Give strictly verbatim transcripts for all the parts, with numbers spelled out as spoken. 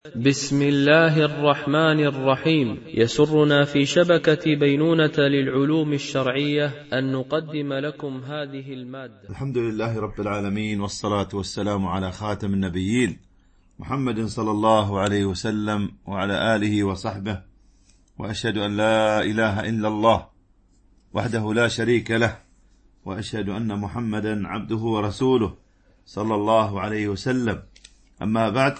بسم الله الرحمن الرحيم. يسرنا في شبكة بينونة للعلوم الشرعية أن نقدم لكم هذه المادة. الحمد لله رب العالمين، والصلاة والسلام على خاتم النبيين محمد صلى الله عليه وسلم وعلى آله وصحبه، وأشهد أن لا إله إلا الله وحده لا شريك له، وأشهد أن محمدا عبده ورسوله صلى الله عليه وسلم. أما بعد،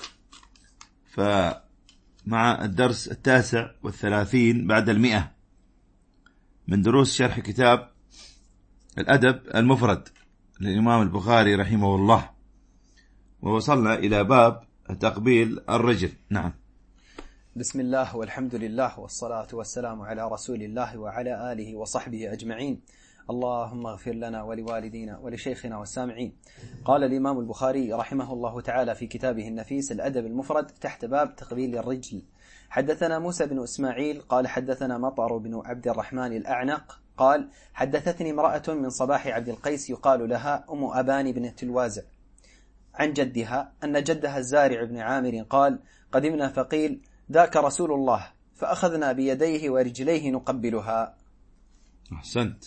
فمع الدرس التاسع والثلاثين بعد المئة من دروس شرح كتاب الأدب المفرد للإمام البخاري رحمه الله، ووصلنا إلى باب تقبيل الرجل. نعم. بسم الله والحمد لله والصلاة والسلام على رسول الله وعلى آله وصحبه أجمعين. اللهم اغفر لنا ولوالدينا ولشيخنا والسامعين. قال الإمام البخاري رحمه الله تعالى في كتابه النفيس الأدب المفرد تحت باب تقبيل الرجل. حدثنا موسى بن إسماعيل قال حدثنا مطر بن عبد الرحمن الأعنق قال حدثتني امرأة من صباح عبد القيس يقال لها أم أبان بنت الوازع عن جدها أن جدها الزارع بن عامر قال قدمنا فقيل ذاك رسول الله، فأخذنا بيديه ورجليه نقبلها. أحسنت.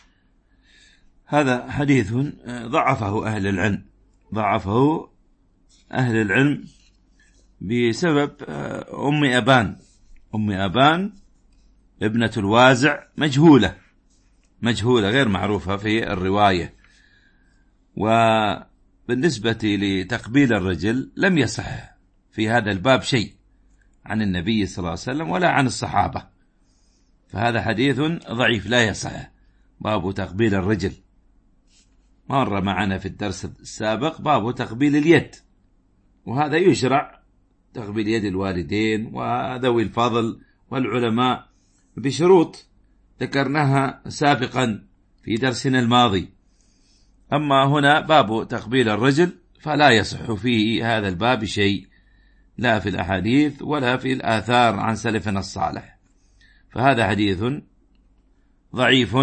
هذا حديث ضعفه أهل العلم ضعفه أهل العلم بسبب أم أبان أم أبان ابنة الوازع مجهولة مجهولة غير معروفة في الرواية. وبالنسبة لتقبيل الرجل لم يصح في هذا الباب شيء عن النبي صلى الله عليه وسلم ولا عن الصحابة، فهذا حديث ضعيف لا يصح. باب تقبيل الرجل مر معنا في الدرس السابق باب تقبيل اليد، وهذا يشرع تقبيل يد الوالدين وذوي الفضل والعلماء بشروط ذكرناها سابقا في درسنا الماضي. أما هنا باب تقبيل الرجل فلا يصح فيه هذا الباب شيء، لا في الأحاديث ولا في الآثار عن سلفنا الصالح، فهذا حديث ضعيف.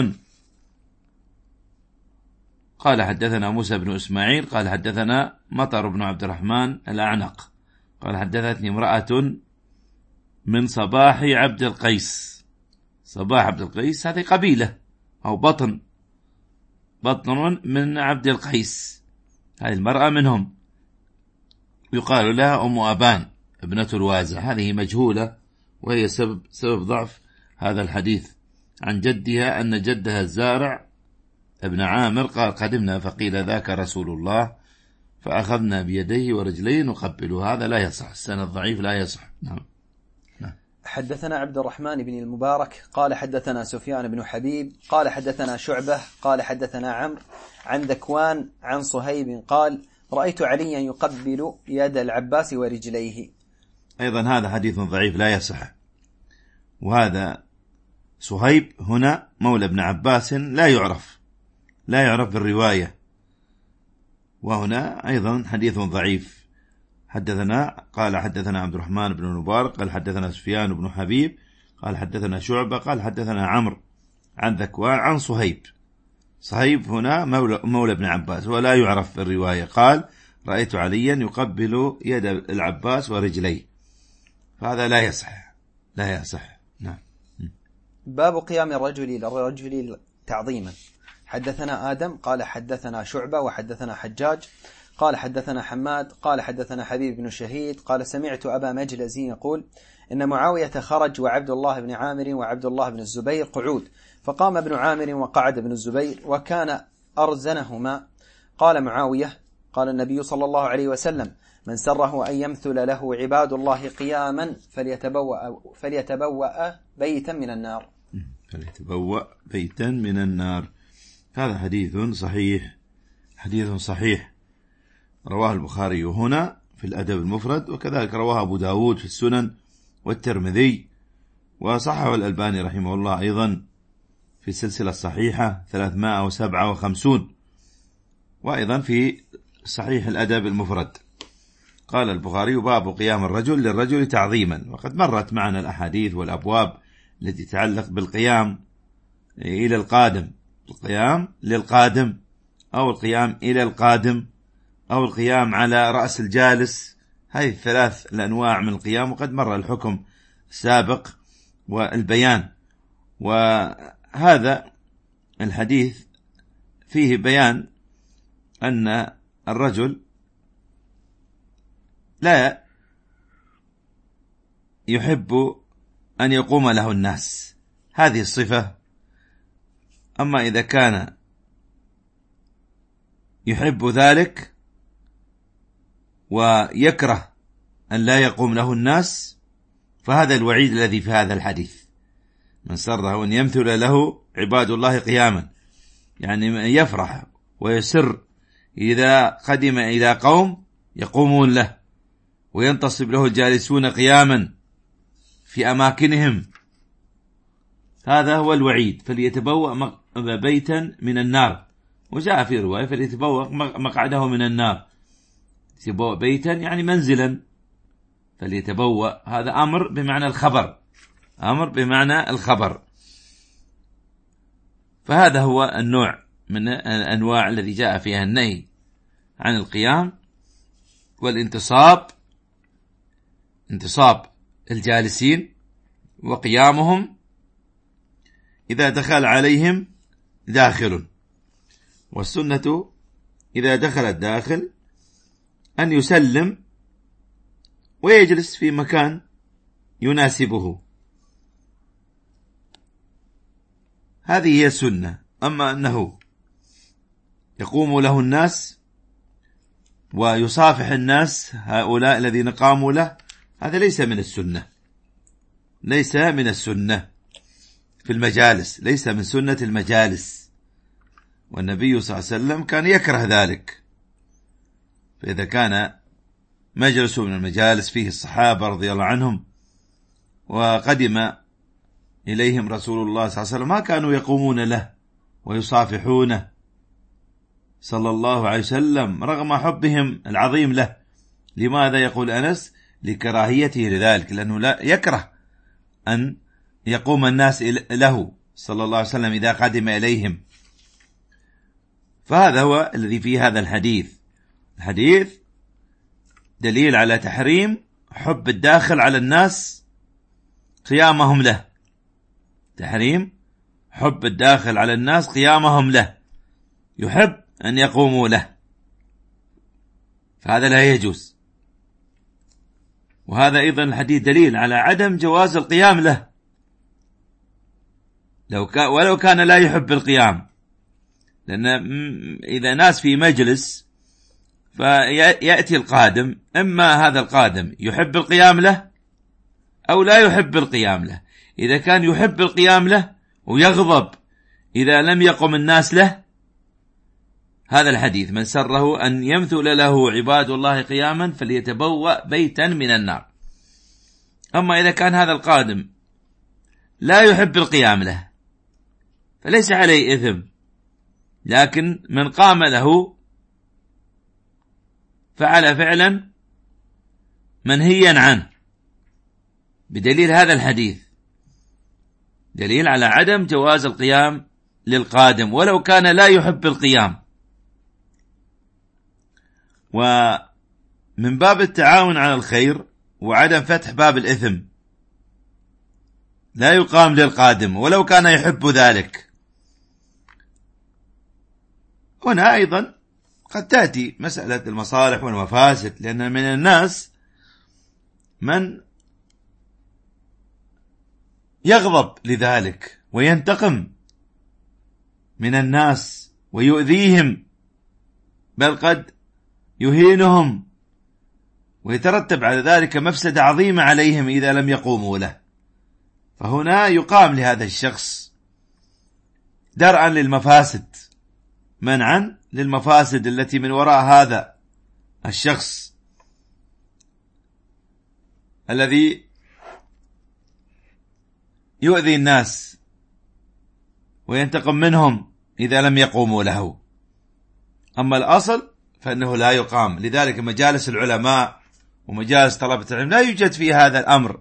قال حدثنا موسى بن إسماعيل قال حدثنا مطر بن عبد الرحمن الأعنق قال حدثتني امرأة من صباح عبد القيس. صباح عبد القيس هذه قبيلة أو بطن بطن من عبد القيس، هذه المرأة منهم، يقال لها أم أبان ابنة الوازع، هذه مجهولة وهي سبب, سبب ضعف هذا الحديث. عن جدها أن جدها الزارع ابن عامر قال قدمنا فقيل ذاك رسول الله، فأخذنا بيديه ورجليه نقبله. هذا لا يصح، السند ضعيف لا يصح. نعم. نعم. حدثنا عبد الرحمن بن المبارك قال حدثنا سفيان بن حبيب قال حدثنا شعبة قال حدثنا عمرو عن ذكوان عن صهيب قال رأيت عليا يقبل يد العباس ورجليه. أيضا هذا حديث ضعيف لا يصح. وهذا صهيب هنا مولى ابن عباس لا يعرف لا يعرف بالرواية، وهنا أيضا حديث ضعيف. حدثنا قال حدثنا عبد الرحمن بن المبارك قال حدثنا سفيان بن حبيب قال حدثنا شعبة قال حدثنا عمرو عن ذكوان عن صهيب. صهيب هنا مولى, مولى ابن عباس ولا يعرف بالرواية. قال رأيت عليا يقبل يد العباس ورجليه، فهذا لا يصح لا يصح. نعم. باب قيام الرجل للرجل تعظيما. حدثنا آدم قال حدثنا شعبة وحدثنا حجاج قال حدثنا حماد قال حدثنا حبيب بن الشهيد قال سمعت أبا مجلس يقول إن معاوية خرج وعبد الله بن عامر وعبد الله بن الزبير قعود، فقام ابن عامر وقعد ابن الزبير وكان أرزنهما. قال معاوية قال النبي صلى الله عليه وسلم من سره أن يمثل له عباد الله قياما فليتبوأ, فليتبوأ بيتا من النار فليتبوأ بيتا من النار. هذا حديث صحيح حديث صحيح رواه البخاري هنا في الأدب المفرد، وكذلك رواه أبو داود في السنن والترمذي، وصححه الألباني رحمه الله أيضا في السلسلة الصحيحة ثلاثمائة وسبعة وخمسين، وأيضا في صحيح الأدب المفرد. قال البخاري باب قيام الرجل للرجل تعظيما، وقد مرت معنا الأحاديث والأبواب التي تتعلق بالقيام إلى القادم، القيام للقادم أو القيام إلى القادم أو القيام على رأس الجالس، هذه الثلاث الأنواع من القيام، وقد مر الحكم السابق والبيان. وهذا الحديث فيه بيان أن الرجل لا يحب أن يقوم له الناس، هذه الصفة. أما إذا كان يحب ذلك ويكره أن لا يقوم له الناس، فهذا الوعيد الذي في هذا الحديث: من سره أن يمثل له عباد الله قياما، يعني يفرح ويسر إذا قدم إلى قوم يقومون له وينتصب له الجالسون قياما في أماكنهم، هذا هو الوعيد. فليتبوأ بيتا من النار، وجاء في رواية فليتبوأ مقعده من النار. يتبوأ بيتا يعني منزلا، فليتبوأ هذا أمر بمعنى الخبر، أمر بمعنى الخبر. فهذا هو النوع من الأنواع الذي جاء فيها النهي عن القيام والانتصاب، انتصاب الجالسين وقيامهم إذا دخل عليهم داخل. والسنة إذا دخل الداخل أن يسلم ويجلس في مكان يناسبه، هذه هي السنة. أما أنه يقوم له الناس ويصافح الناس هؤلاء الذين قاموا له، هذا ليس من السنة، ليس من السنة في المجالس، ليس من سنة المجالس. والنبي صلى الله عليه وسلم كان يكره ذلك. فإذا كان مجلس من المجالس فيه الصحابة رضي الله عنهم وقدم إليهم رسول الله صلى الله عليه وسلم، ما كانوا يقومون له ويصافحونه صلى الله عليه وسلم رغم حبهم العظيم له. لماذا؟ يقول أنس: لكراهيته لذلك، لأنه لا يكره أن يقوم الناس له صلى الله عليه وسلم إذا قدم إليهم. فهذا هو الذي في هذا الحديث. الحديث دليل على تحريم حب الداخل على الناس قيامهم له، تحريم حب الداخل على الناس قيامهم له، يحب أن يقوموا له، فهذا لا يجوز. وهذا أيضا الحديث دليل على عدم جواز القيام له، لو كان ولو كان لا يحب القيام، لأن إذا ناس في مجلس فيأتي القادم، إما هذا القادم يحب القيام له أو لا يحب القيام له. إذا كان يحب القيام له ويغضب إذا لم يقم الناس له، هذا الحديث: من سره أن يمثل له عباد الله قياما فليتبوأ بيتا من النار. أما إذا كان هذا القادم لا يحب القيام له فليس عليه إثم، لكن من قام له فعل فعلا منهيا عنه، بدليل هذا الحديث، دليل على عدم جواز القيام للقادم ولو كان لا يحب القيام. ومن باب التعاون على الخير وعدم فتح باب الإثم، لا يقام للقادم ولو كان يحب ذلك. هنا أيضا قد تأتي مسألة المصالح والمفاسد، لأن من الناس من يغضب لذلك وينتقم من الناس ويؤذيهم، بل قد يهينهم ويترتب على ذلك مفسدة عظيمة عليهم إذا لم يقوموا له. فهنا يقام لهذا الشخص درءا للمفاسد، منعا للمفاسد التي من وراء هذا الشخص الذي يؤذي الناس وينتقم منهم إذا لم يقوموا له. أما الأصل فإنه لا يقام. لذلك مجالس العلماء ومجالس طلبة العلم لا يوجد في هذا الأمر،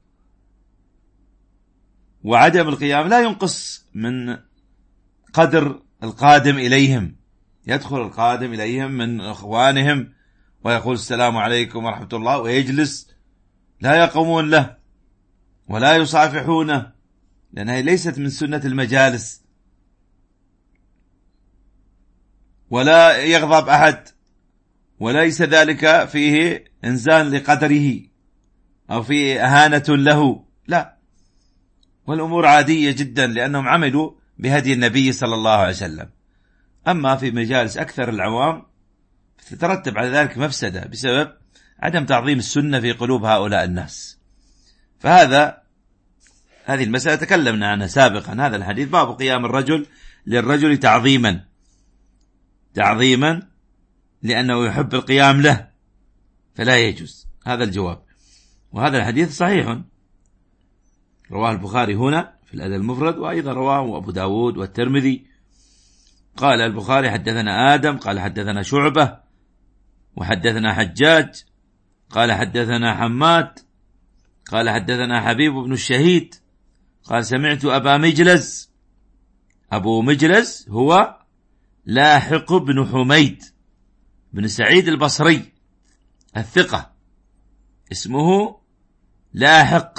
وعدم القيام لا ينقص من قدر القادم إليهم. يدخل القادم إليهم من إخوانهم ويقول السلام عليكم ورحمة الله ويجلس، لا يقومون له ولا يصافحونه، لأنها ليست من سنة المجالس، ولا يغضب أحد، وليس ذلك فيه إنزال لقدره أو فيه أهانة له، لا، والأمور عادية جدا لأنهم عملوا بهدي النبي صلى الله عليه وسلم. أما في مجالس أكثر العوام تترتب على ذلك مفسدة بسبب عدم تعظيم السنة في قلوب هؤلاء الناس. فهذا هذه المسألة تكلمنا عنها سابقا. هذا الحديث باب قيام الرجل للرجل تعظيما تعظيما لأنه يحب القيام له فلا يجوز. هذا الجواب. وهذا الحديث صحيح رواه البخاري هنا في الأدب المفرد، وأيضا رواه أبو داود والترمذي. قال البخاري حدثنا آدم قال حدثنا شعبة وحدثنا حجاج قال حدثنا حماد قال حدثنا حبيب بن الشهيد قال سمعت أبا مجلس. أبو مجلس هو لاحق بن حميد بن سعيد البصري الثقة، اسمه لاحق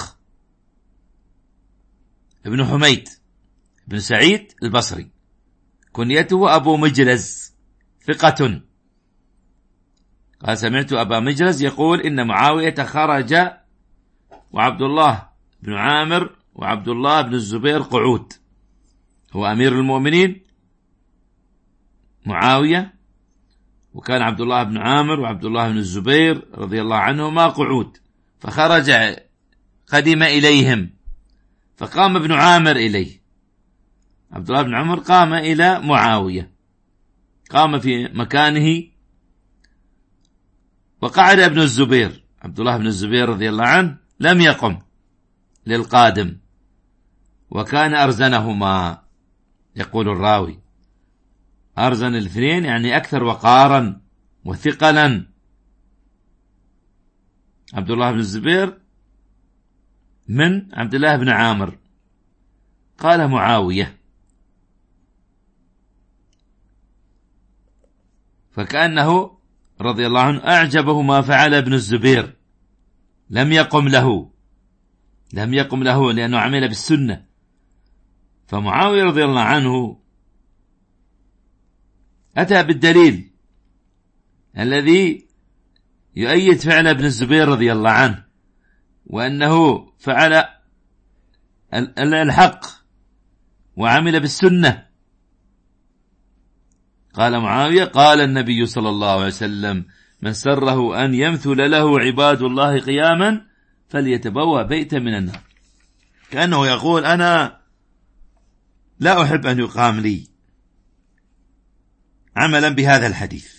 ابن حميد بن سعيد البصري، كنيته أبو مجلس ثقة. قال سمعت أبا مجلس يقول إن معاوية خرج وعبد الله بن عامر وعبد الله بن الزبير قعود. هو أمير المؤمنين معاوية، وكان عبد الله بن عامر وعبد الله بن الزبير رضي الله عنهما قعود، فخرج قدم إليهم فقام ابن عامر إليه. عبد الله بن عمر قام إلى معاوية، قام في مكانه وقعد ابن الزبير. عبد الله بن الزبير رضي الله عنه لم يقم للقادم، وكان أرزنهما، يقول الراوي أرزن الاثنين يعني أكثر وقارا وثقلا. عبد الله بن الزبير من عبد الله بن عامر. قال معاوية، فكأنه رضي الله عنه أعجبه ما فعل ابن الزبير، لم يقم له لم يقم له لأنه عمل بالسنة. فمعاوية رضي الله عنه أتى بالدليل الذي يؤيد فعل ابن الزبير رضي الله عنه، وأنه فعل الحق وعمل بالسنة. قال معاوية قال النبي صلى الله عليه وسلم من سره أن يمثل له عباد الله قياما فليتبوأ بيتا من النار. كأنه يقول أنا لا أحب أن يقام لي، عملا بهذا الحديث.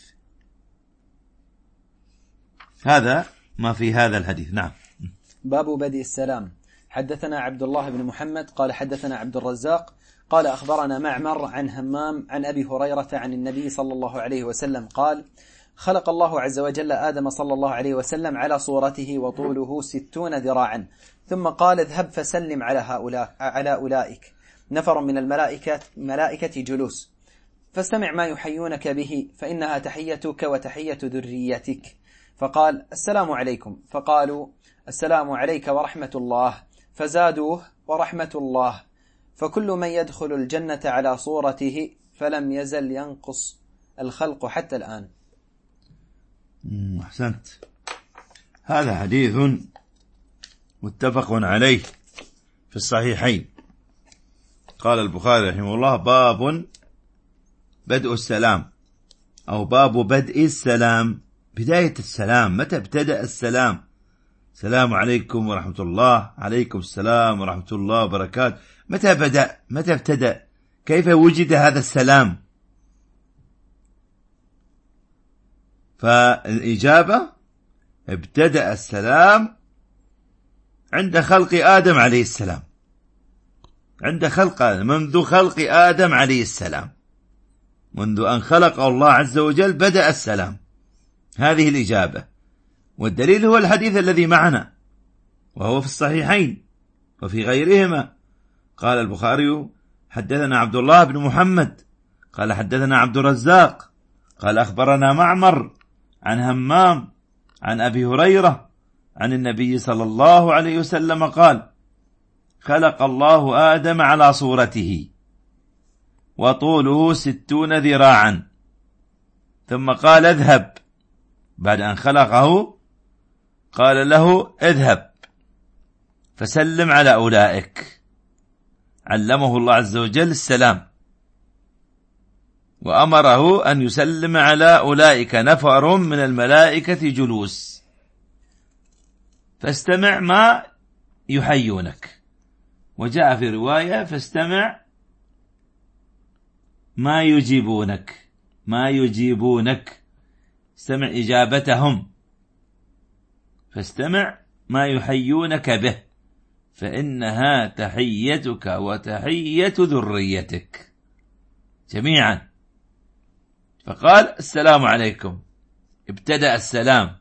هذا ما في هذا الحديث. نعم. باب بدء السلام. حدثنا عبد الله بن محمد قال حدثنا عبد الرزاق قال أخبرنا معمر عن همام عن أبي هريرة عن النبي صلى الله عليه وسلم قال خلق الله عز وجل آدم صلى الله عليه وسلم على صورته وطوله ستون ذراعا، ثم قال اذهب فسلم على هؤلاء على أولئك نفر من الملائكة ملائكة جلوس، فاستمع ما يحيونك به فإنها تحيتك وتحية ذريتك. فقال السلام عليكم، فقالوا السلام عليك ورحمة الله، فزادوه ورحمة الله. فكل من يدخل الجنة على صورته فلم يزل ينقص الخلق حتى الآن. أحسنت. هذا حديث متفق عليه في الصحيحين. قال البخاري رحمه الله باب بدء السلام، أو باب بدء السلام، بداية السلام. متى ابتدأ السلام؟ السلام عليكم ورحمة الله، عليكم السلام ورحمة الله وبركاته. متى بدأ؟ متى ابتدأ؟ كيف وجد هذا السلام؟ فالإجابة ابتدأ السلام عند خلق آدم عليه السلام، عند خلق آدم، منذ خلق آدم عليه السلام، منذ أن خلق الله عز وجل بدأ السلام. هذه الإجابة، والدليل هو الحديث الذي معنا وهو في الصحيحين وفي غيرهما. قال البخاري حدثنا عبد الله بن محمد قال حدثنا عبد الرزاق قال أخبرنا معمر عن همام عن أبي هريرة عن النبي صلى الله عليه وسلم قال: خلق الله آدم على صورته وطوله ستون ذراعا، ثم قال: اذهب. بعد أن خلقه قال له: اذهب فسلم على أولئك. علمه الله عز وجل السلام، وأمره أن يسلم على أولئك نفر من الملائكة جلوس، فاستمع ما يحيونك. وجاء في رواية: فاستمع ما يجيبونك، ما يجيبونك، استمع إجابتهم، فاستمع ما يحيونك به، فإنها تحيتك وتحية ذريتك جميعا. فقال: السلام عليكم. ابتدأ السلام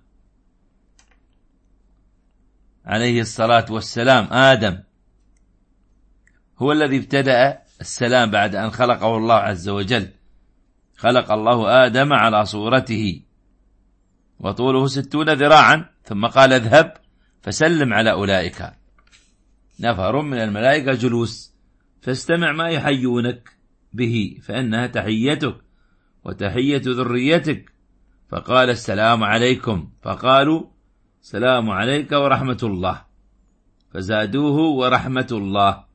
عليه الصلاة والسلام. آدم هو الذي ابتدأ السلام بعد أن خلقه الله عز وجل. خلق الله آدم على صورته وطوله ستون ذراعا، ثم قال: اذهب فسلم على أولئك نفر من الملائكة جلوس، فاستمع ما يحيونك به، فإنها تحيتك وتحية ذريتك. فقال: السلام عليكم. فقالوا: السلام عليك ورحمة الله، فزادوه: ورحمة الله.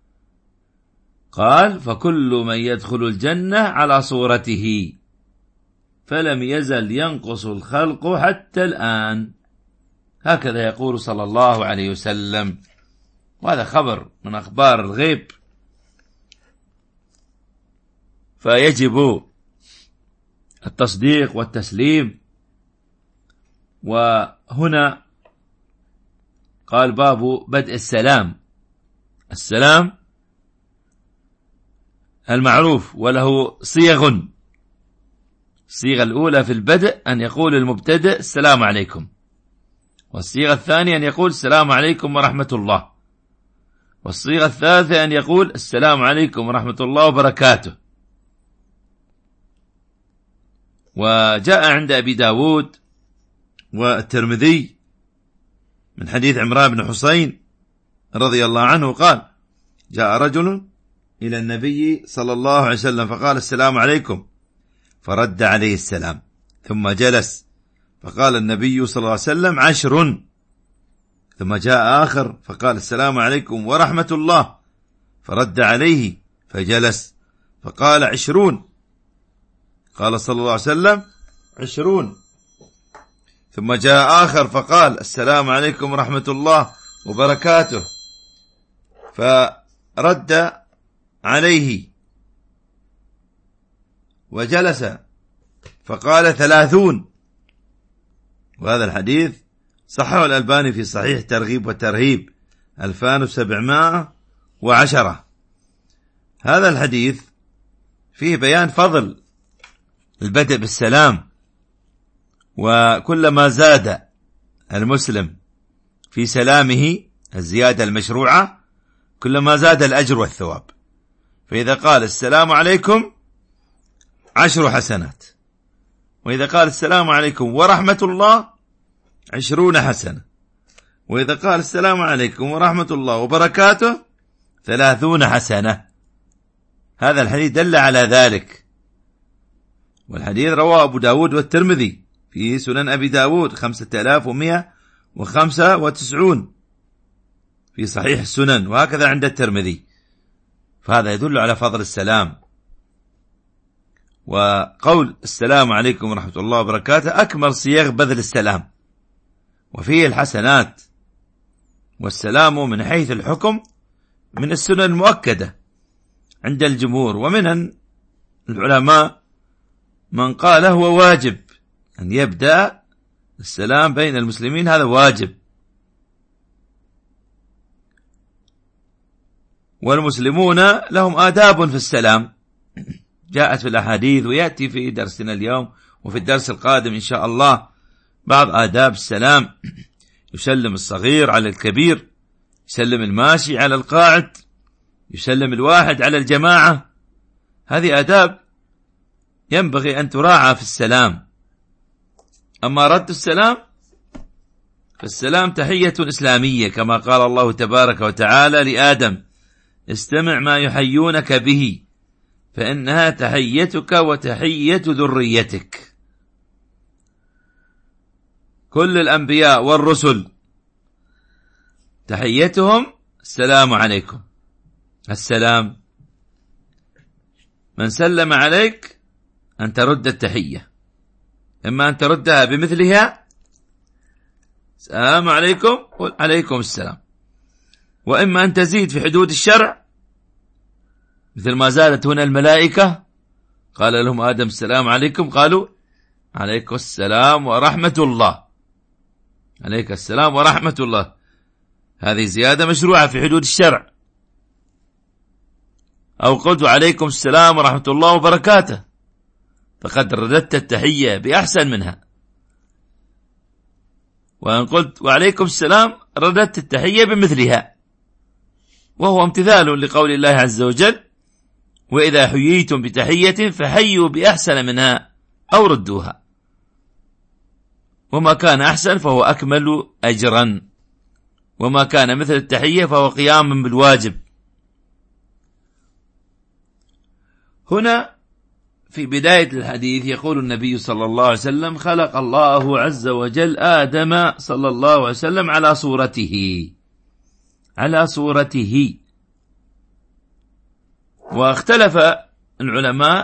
قال: فكل من يدخل الجنة على صورته، فلم يزل ينقص الخلق حتى الآن. هكذا يقول صلى الله عليه وسلم، وهذا خبر من أخبار الغيب، فيجب التصديق والتسليم. وهنا قال: باب بدء السلام. السلام المعروف وله صيغ. الصيغة الأولى في البدء أن يقول المبتدئ: السلام عليكم. والصيغة الثانية أن يقول: السلام عليكم ورحمة الله. والصيغة الثالثة أن يقول: السلام عليكم ورحمة الله وبركاته. وجاء عند أبي داود والترمذي من حديث عمران بن حسين رضي الله عنه قال: جاء رجل إلى النبي صلى الله عليه وسلم فقال: السلام عليكم، فرد عليه السلام، ثم جلس، فقال النبي صلى الله عليه وسلم: عشر. ثم جاء آخر فقال: السلام عليكم ورحمة الله، فرد عليه فجلس، فقال: عشرون. قال صلى الله عليه وسلم: عشرون. ثم جاء آخر فقال: السلام عليكم ورحمة الله وبركاته، فرد عليه وجلس، فقال: ثلاثون. وهذا الحديث صححه الألباني في صحيح ترغيب وترهيب ألفان وسبعمائة وعشرة. هذا الحديث فيه بيان فضل البدء بالسلام، وكلما زاد المسلم في سلامه الزيادة المشروعة كلما زاد الأجر والثواب. فإذا قال: السلام عليكم، عشر حسنات، وإذا قال: السلام عليكم ورحمة الله، عشرون حسنة، وإذا قال: السلام عليكم ورحمة الله وبركاته، ثلاثون حسنة. هذا الحديث دل على ذلك. والحديث رواه أبو داود والترمذي في سنن أبي داود خمسة آلاف ومئة وخمسة وتسعون في صحيح السنن، وهكذا عند الترمذي. فهذا يدل على فضل السلام. وقول السلام عليكم ورحمة الله وبركاته أكمل صيغ بذل السلام، وفيه الحسنات. والسلام من حيث الحكم من السنن المؤكدة عند الجمهور، ومن العلماء من قال هو واجب أن يبدأ السلام بين المسلمين، هذا واجب. والمسلمون لهم آداب في السلام جاءت في الأحاديث، ويأتي في درسنا اليوم وفي الدرس القادم إن شاء الله بعض آداب السلام. يسلم الصغير على الكبير، يسلم الماشي على القاعد، يسلم الواحد على الجماعة. هذه آداب ينبغي أن تراعى في السلام. أما رد السلام فالسلام تحية إسلامية، كما قال الله تبارك وتعالى لآدم: استمع ما يحيونك به فإنها تحيتك وتحية ذريتك. كل الأنبياء والرسل تحيتهم السلام عليكم. السلام، من سلم عليك أن ترد التحية، إما أن تردها بمثلها السلام عليكم وعليكم السلام، وإما أن تزيد في حدود الشرع مثل ما زادت هنا الملائكة، قال لهم آدم السلام عليكم، قالوا عليكم السلام ورحمة الله، عليك السلام ورحمة الله. هذه زيادة مشروعة في حدود الشرع. أو قلت عليكم السلام ورحمة الله وبركاته، فقد رددت التحية بأحسن منها. وأن قلت وعليكم السلام رددت التحية بمثلها، وهو امتثال لقول الله عز وجل: وإذا حييتم بتحية فحيوا بأحسن منها أو ردوها، وما كان أحسن فهو أكمل أجرا، وما كان مثل التحية فهو قيام بالواجب. هنا في بداية الحديث يقول النبي صلى الله عليه وسلم: خلق الله عز وجل آدم صلى الله عليه وسلم على صورته، على صورته. واختلف العلماء،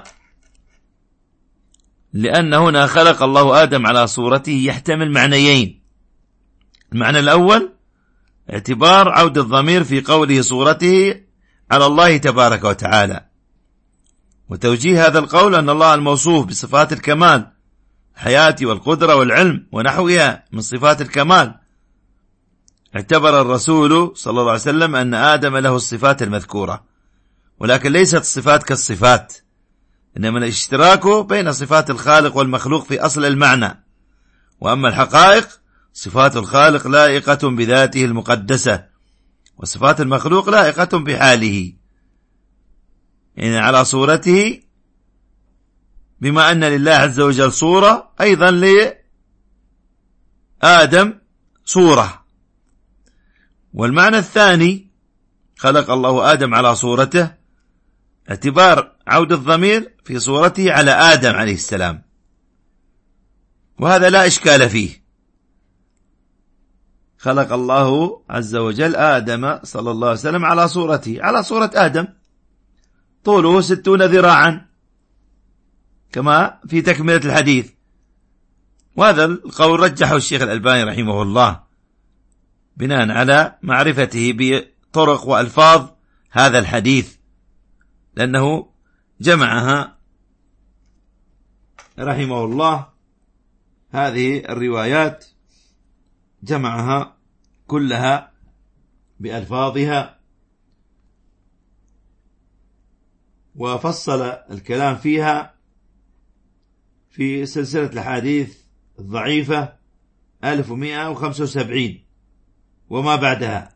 لأن هنا خلق الله آدم على صورته يحتمل معنيين. المعنى الأول اعتبار عود الضمير في قوله صورته على الله تبارك وتعالى، وتوجيه هذا القول أن الله الموصوف بصفات الكمال، الحياة والقدرة والعلم ونحوها من صفات الكمال. اعتبر الرسول صلى الله عليه وسلم أن آدم له الصفات المذكورة، ولكن ليست الصفات كالصفات، إنما الاشتراك بين صفات الخالق والمخلوق في أصل المعنى. وأما الحقائق صفات الخالق لائقة بذاته المقدسة، وصفات المخلوق لائقة بحاله، يعني على صورته، بما أن لله عز وجل صورة، أيضا لآدم صورة. والمعنى الثاني خلق الله آدم على صورته، اعتبار عود الضمير في صورته على آدم عليه السلام، وهذا لا إشكال فيه. خلق الله عز وجل آدم صلى الله عليه وسلم على صورته، على صورة آدم، طوله ستون ذراعا كما في تكملة الحديث. وهذا القول رجحه الشيخ الألباني رحمه الله بناء على معرفته بطرق وألفاظ هذا الحديث، لأنه جمعها رحمه الله، هذه الروايات جمعها كلها بألفاظها، وفصل الكلام فيها في سلسلة الحديث الضعيفة ألف ومئة وخمسة وسبعين وما بعدها.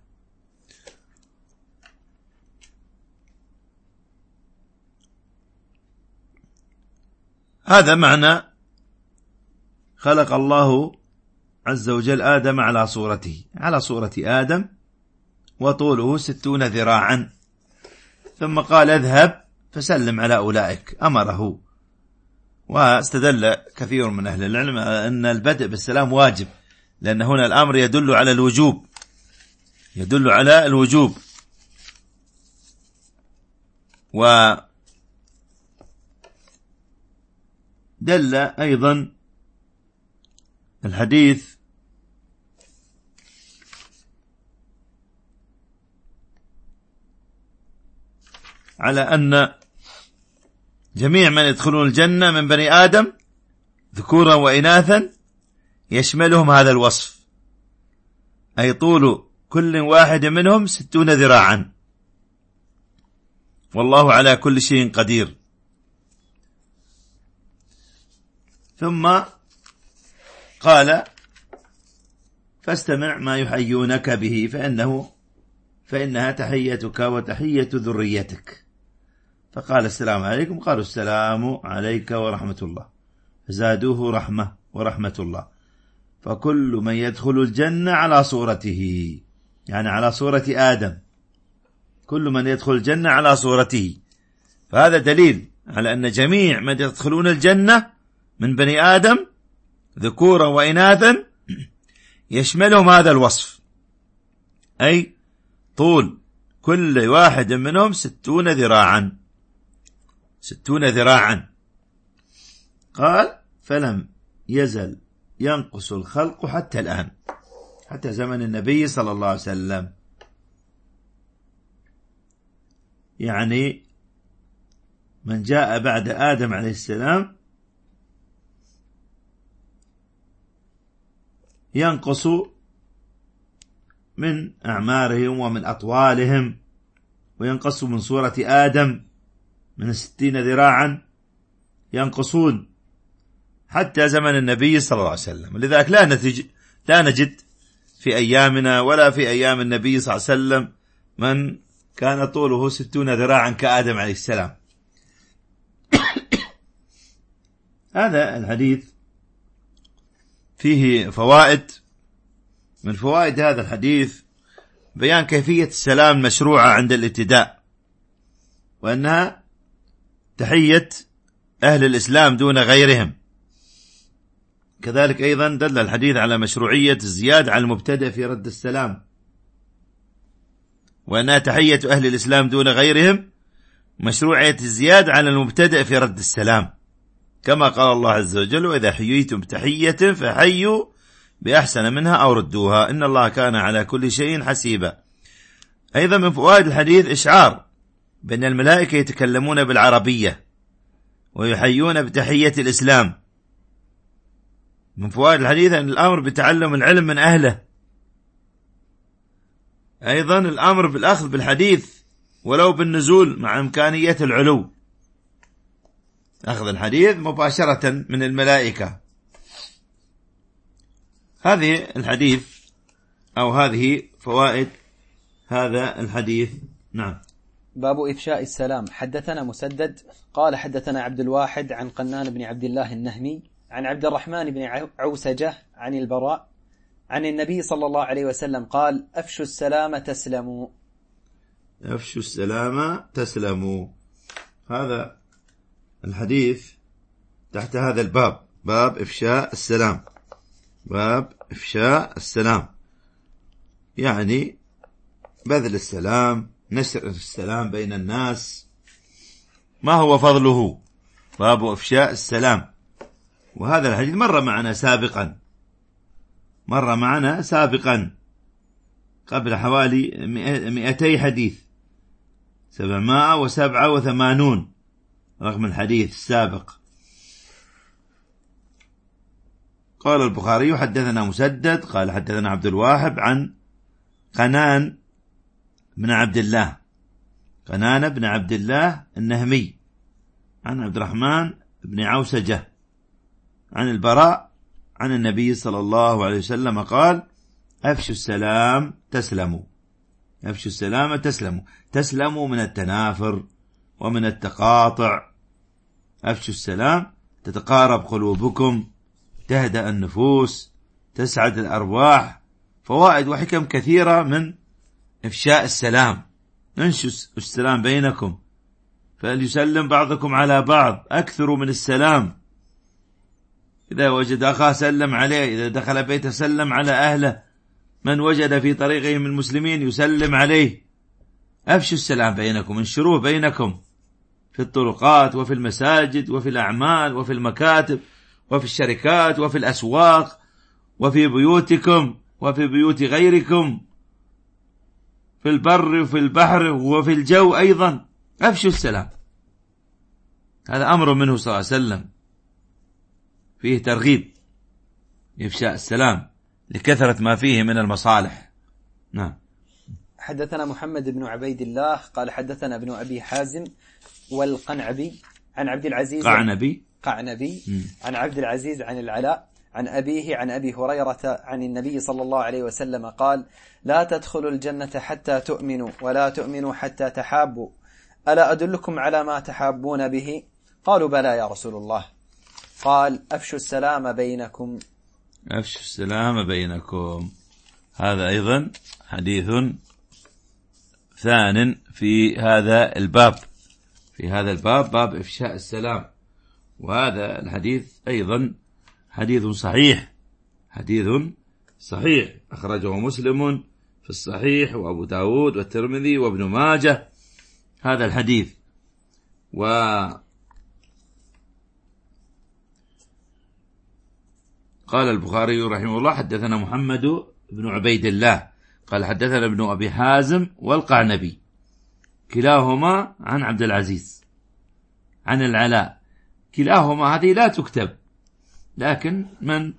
هذا معنى خلق الله عز وجل آدم على صورته، على صورة آدم، وطوله ستون ذراعا. ثم قال: اذهب فسلم على أولئك، أمره. واستدل كثير من أهل العلم أن البدء بالسلام واجب، لأن هنا الأمر يدل على الوجوب، يدل على الوجوب. ودل أيضا الحديث على أن جميع من يدخلون الجنة من بني آدم ذكورا وإناثا يشملهم هذا الوصف، أي طول كل واحد منهم ستون ذراعا، والله على كل شيء قدير. ثم قال: فاستمع ما يحيونك به فإنه فإنها تحيتك وتحية ذريتك. فقال: السلام عليكم، قالوا: السلام عليك ورحمة الله، فزادوه رحمة ورحمة الله. فكل من يدخل الجنة على صورته، يعني على صورة آدم، كل من يدخل الجنة على صورته. فهذا دليل على أن جميع من يدخلون الجنة من بني آدم ذكورا وإناثا يشملهم هذا الوصف، أي طول كل واحد منهم ستون ذراعا، ستون ذراعا. قال فلم يزل ينقص الخلق حتى الآن، حتى زمن النبي صلى الله عليه وسلم. يعني من جاء بعد آدم عليه السلام ينقص من أعمارهم ومن أطوالهم، وينقص من صورة آدم من الستين ذراعا، ينقصون حتى زمن النبي صلى الله عليه وسلم. لذلك لا نتج لا نجد في أيامنا ولا في أيام النبي صلى الله عليه وسلم من كان طوله ستون ذراعا كآدم عليه السلام. هذا الحديث فيه فوائد. من فوائد هذا الحديث بيان كيفية السلام المشروعة عند الابتداء، وأنها تحية أهل الإسلام دون غيرهم. كذلك أيضا دل الحديث على مشروعية الزيادة على المبتدئ في رد السلام، وأنها تحية أهل الإسلام دون غيرهم، مشروعية الزيادة على المبتدئ في رد السلام، كما قال الله عز وجل وإذا حييتم تحية فحيوا بأحسن منها أو ردوها إن الله كان على كل شيء حسيبا. أيضا من فوائد الحديث إشعار بأن الملائكة يتكلمون بالعربية ويحيون بتحية الإسلام. من فوائد الحديث أن الأمر بتعلم العلم من أهله. أيضا الأمر بالأخذ بالحديث ولو بالنزول مع إمكانية العلو، أخذ الحديث مباشرة من الملائكة. هذه الحديث أو هذه فوائد هذا الحديث. نعم. باب إفشاء السلام. حدثنا مسدد قال حدثنا عبد الواحد عن قنان بن عبد الله النهمي عن عبد الرحمن بن عوسجة عن البراء عن النبي صلى الله عليه وسلم قال أفشوا السلام تسلموا. أفشوا السلام تسلموا. هذا الحديث تحت هذا الباب، باب إفشاء السلام. باب إفشاء السلام يعني بذل السلام، نشر السلام بين الناس. ما هو فضله؟ باب إفشاء السلام. وهذا الحديث مر معنا سابقا، مر معنا سابقا قبل حوالي مئتي حديث، سبعمائة وسبعة وثمانون رقم الحديث السابق. قال البخاري حدثنا مسدد قال حدثنا عبد الواحد عن قنان بن عبد الله، قنان بن عبد الله النهمي عن عبد الرحمن بن عوسجة عن البراء عن النبي صلى الله عليه وسلم قال أفشوا السلام تسلموا. أفشوا السلام تسلموا، تسلموا من التنافر ومن التقاطع. أفشوا السلام تتقارب قلوبكم، تهدأ النفوس، تسعد الأرواح. فوائد وحكم كثيرة من إفشاء السلام. انشوا السلام بينكم، فليسلم بعضكم على بعض، أكثروا من السلام. إذا وجد أخاه سلم عليه، إذا دخل بيته سلم على أهله، من وجد في طريقه من المسلمين يسلم عليه. أفشوا السلام بينكم، انشروه بينكم في الطرقات وفي المساجد وفي الأعمال وفي المكاتب وفي الشركات وفي الأسواق وفي بيوتكم وفي بيوت غيركم، في البر وفي البحر وفي الجو أيضا. أفشوا السلام. هذا أمر منه صلى الله عليه وسلم، فيه ترغيب إفشاء السلام لكثرة ما فيه من المصالح. نعم. حدثنا محمد بن عبيد الله قال حدثنا ابن أبي حازم والقنعبي عن عبد العزيز قعنبي قعنبي عن عبد العزيز عن العلاء عن أبيه عن أبي هريرة عن النبي صلى الله عليه وسلم قال لا تدخلوا الجنة حتى تؤمنوا ولا تؤمنوا حتى تحابوا، ألا أدلكم على ما تحابون به؟ قالوا بلى يا رسول الله. قال أفشوا السلام بينكم. أفشوا السلام بينكم. هذا أيضا حديث ثان في هذا الباب، في هذا الباب باب إفشاء السلام. وهذا الحديث أيضا حديث صحيح، حديث صحيح أخرجه مسلم في الصحيح وأبو داود والترمذي وابن ماجه هذا الحديث. وقال البخاري رحمه الله حدثنا محمد بن عبيد الله قال حدثنا ابن أبي حازم والقعنبي كلاهما عن عبد العزيز عن العلاء. كلاهما هذه لا تكتب، لكن من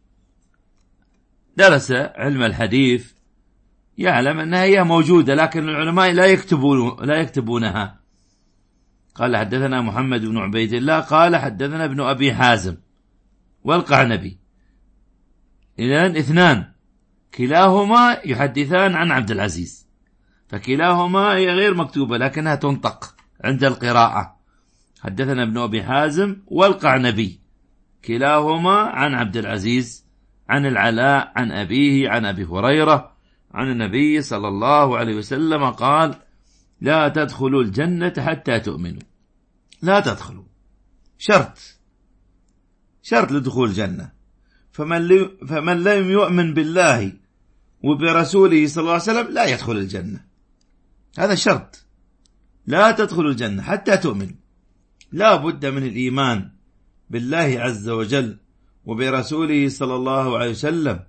درس علم الحديث يعلم أنها هي موجودة، لكن العلماء لا يكتبون لا يكتبونها. قال حدثنا محمد بن عبيد الله قال حدثنا ابن أبي حازم والقعنبي، إذن اثنان كلاهما يحدثان عن عبد العزيز، فكلاهما هي غير مكتوبة لكنها تنطق عند القراءة. حدثنا ابن أبي حازم والقعنبي كلاهما عن عبد العزيز عن العلاء عن أبيه عن أبي هريرة عن النبي صلى الله عليه وسلم قال لا تدخلوا الجنة حتى تؤمنوا. لا تدخلوا شرط، شرط لدخول الجنة. فمن, فمن لم يؤمن بالله وبرسوله صلى الله عليه وسلم لا يدخل الجنة. هذا شرط، لا تدخلوا الجنة حتى تؤمنوا. لا بد من الإيمان بالله عز وجل وبرسوله صلى الله عليه وسلم.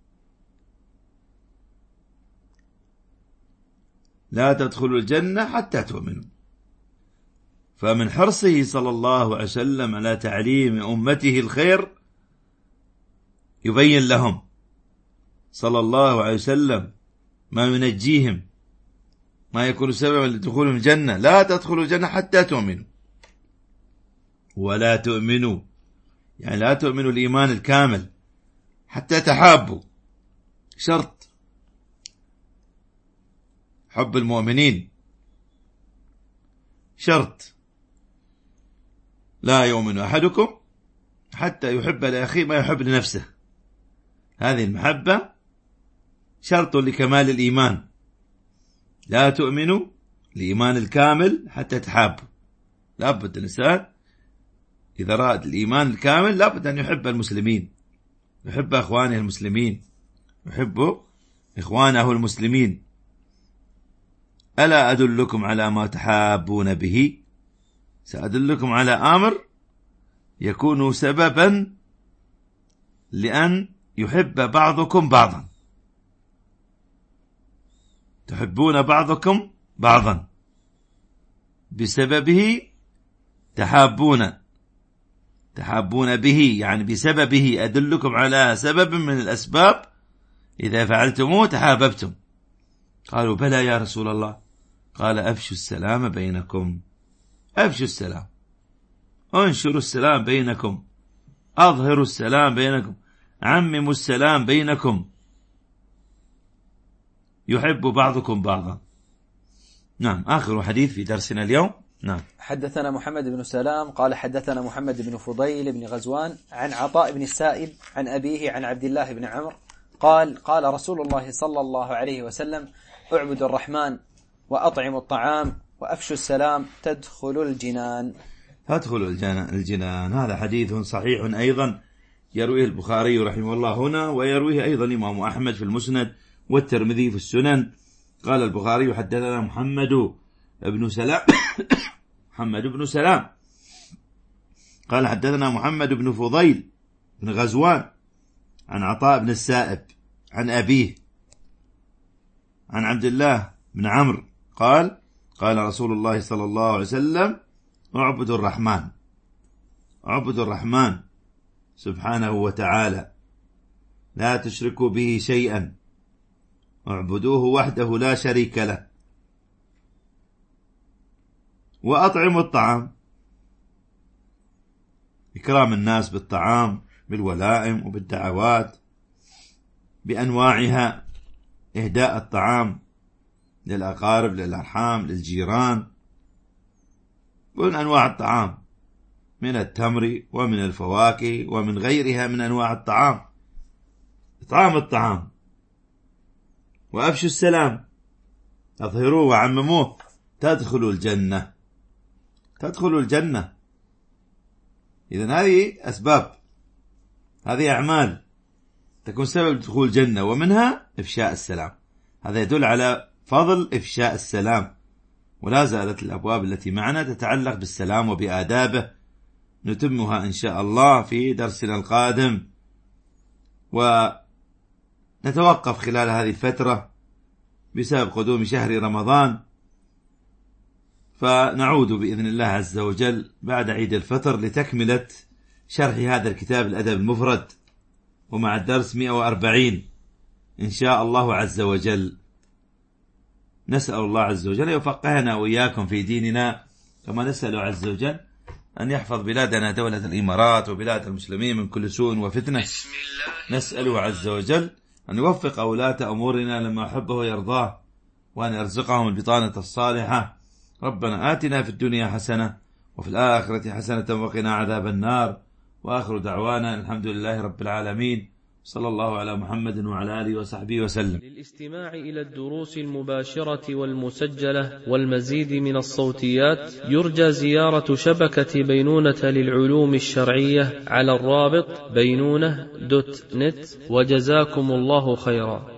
لا تدخلوا الجنة حتى تؤمنوا. فمن حرصه صلى الله عليه وسلم على تعليم أمته الخير يبين لهم صلى الله عليه وسلم ما ينجيهم، ما يكون سببا لدخولهم الجنة. لا تدخلوا الجنة حتى تؤمنوا. ولا تؤمنوا يعني لا تؤمنوا الإيمان الكامل حتى تحابوا، شرط حب المؤمنين شرط. لا يؤمن أحدكم حتى يحب لأخيه ما يحب لنفسه. هذه المحبة شرط لكمال الإيمان. لا تؤمنوا الإيمان الكامل حتى تحابوا. لابد الإنسان إذا أراد الإيمان الكامل لابد أن يحب المسلمين، يحب أخوانه المسلمين، يحب إخوانه المسلمين. ألا أدلكم على ما تحابون به؟ سأدلكم على أمر يكون سببا لأن يحب بعضكم بعضا. تحبون بعضكم بعضا بسببه تحابون، تحابون به يعني بسببه. أدلكم على سبب من الأسباب إذا فعلتموه تحاببتم. قالوا بلى يا رسول الله. قال أفشوا السلام بينكم. أفشوا السلام، انشروا السلام بينكم، أظهروا السلام بينكم، عمموا السلام بينكم، يحب بعضكم بعضا. نعم، آخر حديث في درسنا اليوم. نعم. حدثنا محمد بن سلام قال حدثنا محمد بن فضيل بن غزوان عن عطاء بن السائب عن أبيه عن عبد الله بن عمرو قال قال رسول الله صلى الله عليه وسلم اعبدوا الرحمن وأطعموا الطعام وأفشوا السلام تدخلوا الجنان. تدخلوا الجنان. هذا حديث صحيح أيضا يرويه البخاري رحمه الله هنا، ويرويه أيضا الإمام أحمد في المسند والترمذي في السنن. قال البخاري حدثنا محمد بن سلام محمد بن سلام قال حدثنا محمد بن فضيل بن غزوان عن عطاء بن السائب عن أبيه عن عبد الله بن عمرو قال قال رسول الله صلى الله عليه وسلم اعبدوا الرحمن. اعبدوا الرحمن سبحانه وتعالى، لا تشركوا به شيئا، اعبدوه وحده لا شريك له. وأطعموا الطعام، إكرام الناس بالطعام بالولائم وبالدعوات بأنواعها، إهداء الطعام للأقارب للأرحام للجيران، ومن أنواع الطعام من التمر ومن الفواكه ومن غيرها من أنواع الطعام إطعام الطعام، وأفشوا السلام، أظهروه وعمموه، تدخلوا الجنة، تدخلوا الجنة. إذن هذه أسباب، هذه أعمال تكون سبب دخول الجنة، ومنها إفشاء السلام. هذا يدل على فضل إفشاء السلام. ولا زالت الأبواب التي معنا تتعلق بالسلام وبآدابه، نتمها إن شاء الله في درسنا القادم، ونتوقف خلال هذه الفترة بسبب قدوم شهر رمضان، فنعود بإذن الله عز وجل بعد عيد الفطر لتكملة شرح هذا الكتاب الأدب المفرد، ومع الدرس مئة وأربعين إن شاء الله عز وجل. نسأل الله عز وجل يفقهنا وإياكم في ديننا، كما نسأل عز وجل أن يحفظ بلادنا دولة الإمارات وبلاد المسلمين من كل سوء وفتنة. نسأله عز وجل أن يوفق أولاة أمورنا لما أحبه ويرضاه، وأن يرزقهم البطانة الصالحة. ربنا آتنا في الدنيا حسنة وفي الآخرة حسنة وقنا عذاب النار. وآخر دعوانا الحمد لله رب العالمين، صلى الله على محمد وعلى آله وصحبه وسلم. للاستماع إلى الدروس المباشرة والمسجلة والمزيد من الصوتيات يرجى زيارة شبكة بينونة للعلوم الشرعية على الرابط بينونة دوت نت، وجزاكم الله خيرا.